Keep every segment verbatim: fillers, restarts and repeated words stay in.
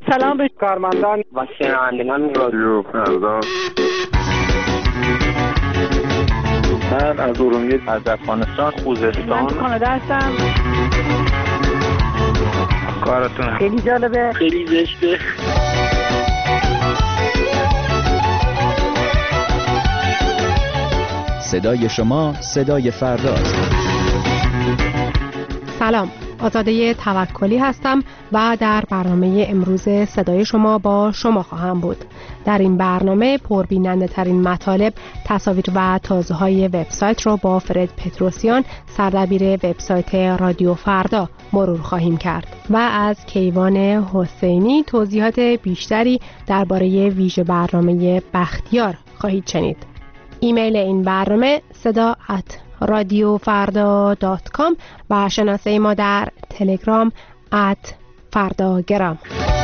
سلام به کارمندان و شنوندگان رادیو فردا. من از ارومیه، از افغانستان، خوزستان. من کانادا هستم. کارتون خیلی جالبه، خیلی زشته. صدای شما صدای فرداست. سلام، آزاده توکلی هستم و در برنامه امروز صدای شما با شما خواهم بود. در این برنامه پربیننده ترین مطالب، تصاویر و تازه های وبسایت رو با فرد پتروسیان، سردبیر وبسایت رادیو فردا مرور خواهیم کرد و از کیوان حسینی توضیحات بیشتری درباره ویژه برنامه بختیار خواهید شنید. ایمیل این برنامه صدا ات رادیو فردا دات کام و شناسه ما در تلگرام ات فرداگرام.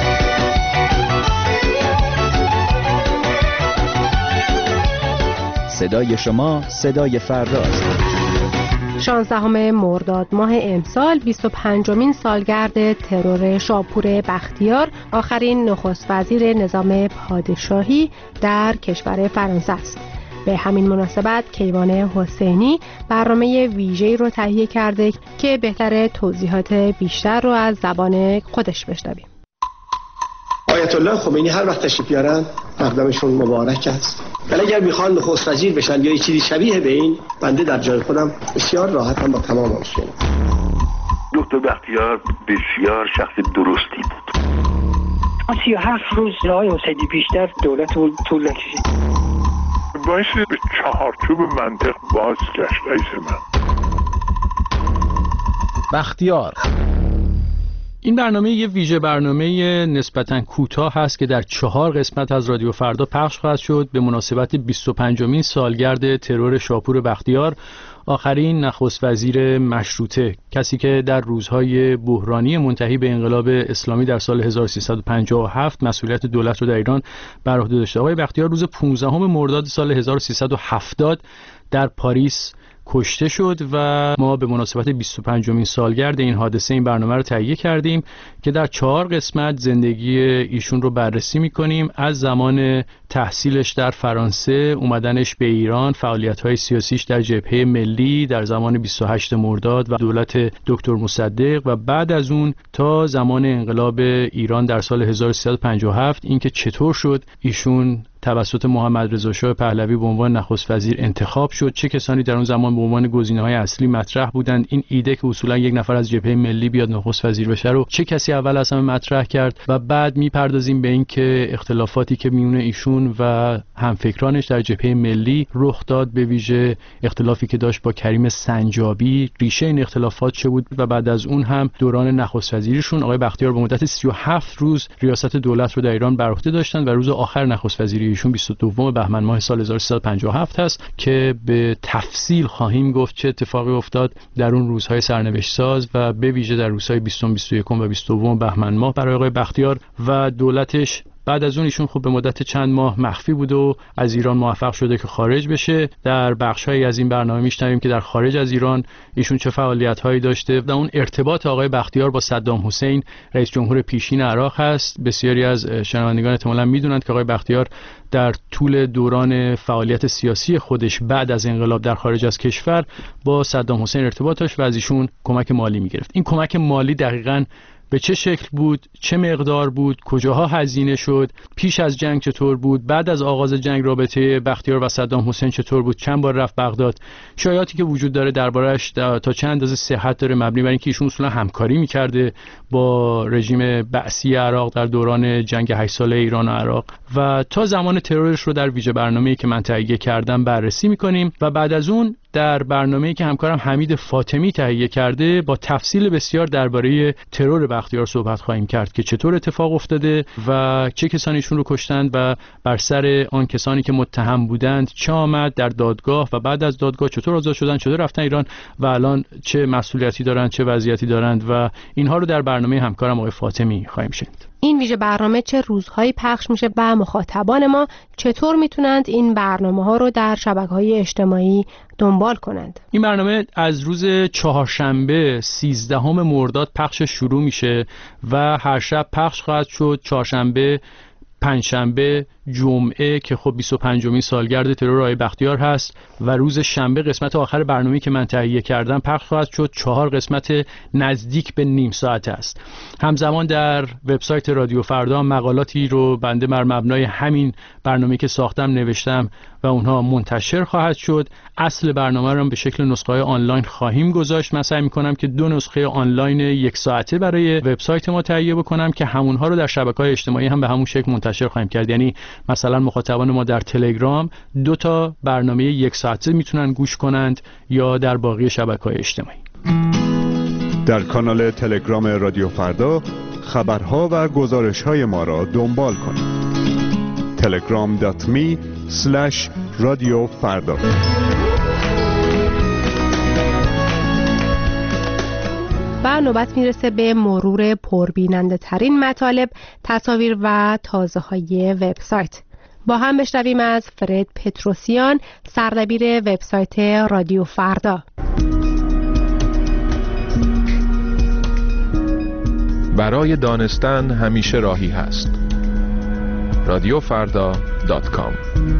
صدای شما صدای فرداست. شانزدهم مرداد ماه امسال بیست و پنجمین سالگرد ترور شاپور بختیار، آخرین نخست وزیر نظام پادشاهی در کشور فرانسه است. به همین مناسبت کیوان حسینی برنامه ویژه‌ای رو تهیه کرده که بهتره توضیحات بیشتر رو از زبان خودش بشنویم. آیت الله خمینی هر وقت تشریف بیارن مقدمشون مبارک است. ولی اگر میخوان نخست وزیر بشن یا چیزی شبیه به این، بنده در جای خودم بسیار راحتم با تمام مشکل. دکتر بختیار بسیار شخص درستی بود. سی و هفت روز آقای حسینی بیشتر دولت رو طول نکشید. باعث به چهارچوب منطق باز گشت رئیس من. بختیار. این برنامه یه ویژه برنامه نسبتاً کوتاه هست که در چهار قسمت از رادیو فردا پخش خواهد شد به مناسبت بیست و پنجمین سالگرد ترور شاپور بختیار، آخرین نخست وزیر مشروطه، کسی که در روزهای بحرانی منتهی به انقلاب اسلامی در سال هزار و سیصد و پنجاه و هفت مسئولیت دولت رو در ایران بر عهده داشته. آقای بختیار روز پانزدهم مرداد سال هزار و سیصد و هفتاد در پاریس کشته شد و ما به مناسبت بیست و پنجمین سالگرد این حادثه این برنامه رو تهیه کردیم که در چهار قسمت زندگی ایشون رو بررسی می‌کنیم، از زمان تحصیلش در فرانسه، اومدنش به ایران، فعالیت‌های سیاسیش در جبهه ملی در زمان بیست و هشتم مرداد و دولت دکتر مصدق و بعد از اون تا زمان انقلاب ایران در سال هزار و سیصد و پنجاه و هفت، اینکه چطور شد ایشون توسط محمد رضا شاه پهلوی به عنوان نخست وزیر انتخاب شد، چه کسانی در اون زمان به عنوان گزینه‌های اصلی مطرح بودند، این ایده که اصولا یک نفر از جبهه ملی بیاد نخست وزیر بشه رو چه کسی اول از همه مطرح کرد و بعد میپردازیم به این که اختلافاتی که میونه ایشون و همفکرانش در جبهه ملی رخ داد، به ویژه اختلافی که داشت با کریم سنجابی، ریشه این اختلافات چه بود و بعد از اون هم دوران نخست وزیریشون آقای بختیار به مدت سی و هفت روز ریاست دولت رو در ایران بر عهده داشتند و روز آخر نخست وزیری ایشون بیست و دوم بهمن ماه سال هزار و سیصد و پنجاه و هفت هست که به تفصیل خواهیم گفت چه اتفاقی افتاد در اون روزهای سرنوشت ساز و به ویژه در روزهای بیستم، بیست و یکم و بیست و دوم بهمن ماه برای آقای بختیار و دولتش. بعد از اون ایشون خب به مدت چند ماه مخفی بود و از ایران موفق شده که خارج بشه. در بخش‌هایی از این برنامه میشنویم که در خارج از ایران ایشون چه فعالیت‌هایی داشته و اون ارتباط آقای بختیار با صدام حسین رئیس جمهور پیشین عراق هست. بسیاری از شنوندگان احتمالاً میدونند که آقای بختیار در طول دوران فعالیت سیاسی خودش بعد از انقلاب در خارج از کشور با صدام حسین ارتباط داشت و از ایشون کمک مالی می‌گرفت. این کمک مالی دقیقاً به چه شکل بود، چه مقدار بود، کجاها هزینه شد، پیش از جنگ چطور بود، بعد از آغاز جنگ رابطه بختیار و صدام حسین چطور بود، چند بار رفت بغداد، شایعاتی که وجود داره دربارش تا چند اندازه صحت داره، مبنی بر اینکه ایشون اصولا همکاری میکرده با رژیم بعثی عراق در دوران جنگ هشت ساله ایران و عراق و تا زمان ترورش رو در ویژه برنامه‌ای که من تهیه کردم بررسی میکنیم و بعد از اون در برنامه‌ای که همکارم حمید فاطمی تهیه کرده با تفصیل بسیار درباره ترور بختیار صحبت خواهیم کرد که چطور اتفاق افتاده و چه کسانی ایشون رو کشتند و بر سر آن کسانی که متهم بودند چه آمد در دادگاه و بعد از دادگاه چطور آزاد شدند، چطور رفتن ایران و الان چه مسئولیتی دارند، چه وضعیتی دارند و اینها رو در برنامه همکارم آقای فاطمی خواهیم شنید. این ویژه برنامه چه روزهایی پخش میشه و مخاطبان ما چطور میتونند این برنامه ها رو در شبکه‌های اجتماعی دنبال کنند. این برنامه از روز چهارشنبه سیزدهم مرداد پخش شروع میشه و هر شب پخش خواهد شد. چهارشنبه، پنجشنبه، جمعه که خب بیست و پنجمین سالگرد ترور آقای بختیار هست و روز شنبه قسمت آخر برنامه‌ای که من تهیه کردم پخش خواهد شد. چهار قسمت نزدیک به نیم ساعت است. همزمان در وبسایت رادیو فردا مقالاتی رو بنده بر مبنای همین برنامه‌ای که ساختم نوشتم و اونها منتشر خواهد شد. اصل برنامه رو به شکل نسخه‌های آنلاین خواهیم گذاشت. من سعی می‌کنم که دو نسخه آنلاین یک ساعته برای وبسایت ما تهیه بکنم که همونها رو در شبکه‌های اجتماعی هم به همون شکل منتشر خواهیم کرد. یعنی مثلا مخاطبان ما در تلگرام دو تا برنامه یک ساعته میتونن گوش کنند یا در باقی شبکه‌های اجتماعی. در کانال تلگرام رادیو فردا خبرها و گزارش‌های ما را دنبال کنید. تلگرام دات می اسلش رادیو فردا. و نوبت میرسه به مرور پربیننده ترین مطالب، تصاویر و تازه های وبسایت. با هم بشنویم از فرد پتروسیان، سردبیر وبسایت رادیو فردا. برای دانستن همیشه راهی هست. رادیو فردا دات کام.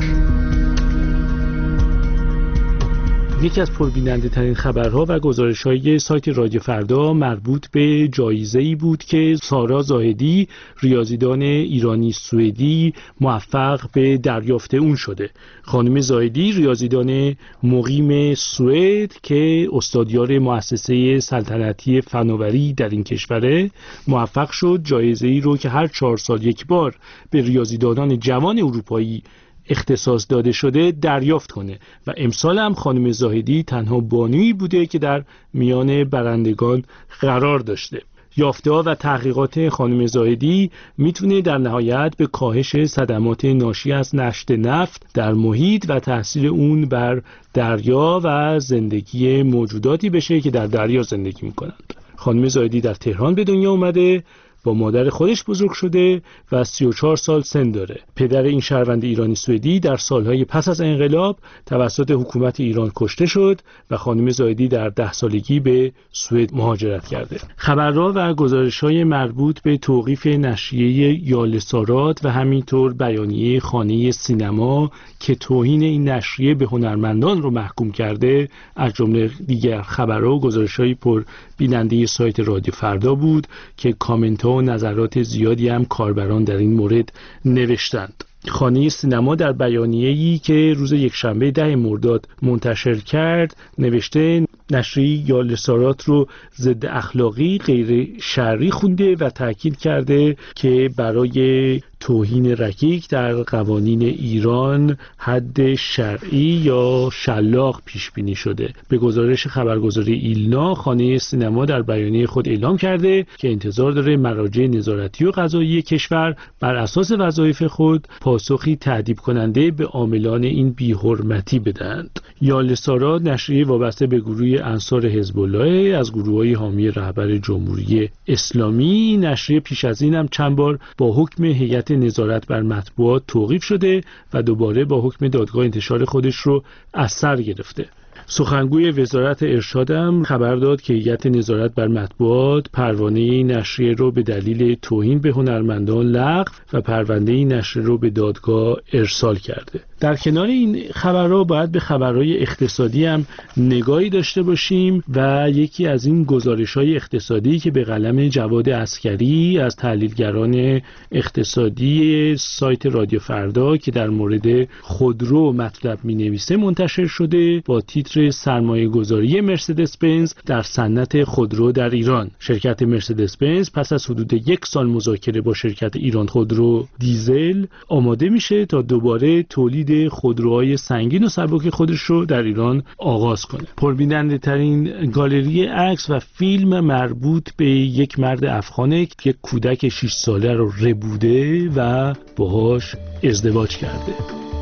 یکی از پربیننده ترین خبرها و گزارش‌های سایت رادیو فردا مربوط به جایزه‌ای بود که سارا زاهدی، ریاضیدان ایرانی سوئدی، موفق به دریافت اون شده. خانم زاهدی ریاضیدان مقیم سوئد که استادیار مؤسسه سلطنتی فناوری در این کشوره، موفق شد جایزه‌ای رو که هر چهار سال یک بار به ریاضیدانان جوان اروپایی اختصاص داده شده دریافت کنه و امسال هم خانم زاهدی تنها بانویی بوده که در میان برندگان قرار داشته. یافته‌ها و تحقیقات خانم زاهدی میتونه در نهایت به کاهش صدمات ناشی از نشت نفت در محیط و تاثیر اون بر دریا و زندگی موجوداتی بشه که در دریا زندگی میکنند. خانم زاهدی در تهران به دنیا اومده، با مادر خودش بزرگ شده و سی و چهار سال سن داره. پدر این شهروند ایرانی سوئدی در سالهای پس از انقلاب توسط حکومت ایران کشته شد و خانم زاهدی در ده سالگی به سوئد مهاجرت کرده. خبرها و گزارش‌های مربوط به توقیف نشریه یالسارات و همینطور بیانیه خانه سینما که توهین این نشریه به هنرمندان رو محکوم کرده، از جمله دیگر خبرها و گزارش‌های پر بیننده سایت رادیو فردا بود که کامنت‌ها و نظرات زیادی هم کاربران در این مورد نوشتند. خانه سینما در بیانیه‌ای که روز یکشنبه ده مرداد منتشر کرد نوشته نشریه یالسارات رو ضد اخلاقی غیر شرعی خونده و تاکید کرده که برای توهین رکیک در قوانین ایران حد شرعی یا شلاق پیش بینی شده. به گزارش خبرگزاری ایلنا، خانه سینما در بیانیه خود اعلام کرده که انتظار داره مراجع نظارتی و قضایی کشور بر اساس وظایف خود پاسخی تأدیب کننده به عاملان این بی‌حرمتی بدهند. یالسارات نشریه وابسته به گروه انصار حزب الله از گروه‌های حامی رهبر جمهوری اسلامی. نشریه پیش از این هم چند بار با حکم هیئت نظارت بر مطبوعات توقیف شده و دوباره با حکم دادگاه انتشار خودش رو از سر گرفته. سخنگوی وزارت ارشاد هم خبر داد که هیئت نظارت بر مطبوعات پروانه نشریه رو به دلیل توهین به هنرمندان لغو و پرونده نشریه رو به دادگاه ارسال کرده. در کنار این خبرها باید به خبرهای اقتصادی هم نگاهی داشته باشیم و یکی از این گزارش‌های اقتصادی که به قلم جواد عسکری از تحلیلگران اقتصادی سایت رادیو فردا که در مورد خودرو مطلب می‌نویسه منتشر شده با تیتر سرمایه گذاری مرسدس بنز در صنعت خودرو در ایران. شرکت مرسدس بنز پس از حدود یک سال مذاکره با شرکت ایران خودرو دیزل آماده میشه تا دوباره تولید خودروهای سنگین و سبک خودش رو در ایران آغاز کنه. پربیننده ترین گالری عکس و فیلم مربوط به یک مرد افغانه که یک کودک شش ساله رو ربوده و باهاش ازدواج کرده.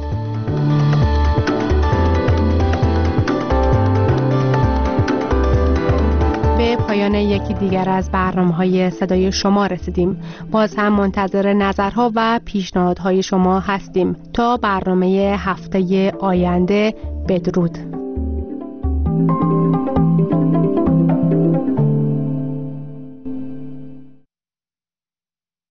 به پایان یکی دیگر از برنامه‌های صدای شما رسیدیم. باز هم منتظر نظرها و پیشنهادهای شما هستیم. تا برنامه هفته آینده، بدرود. شنوید.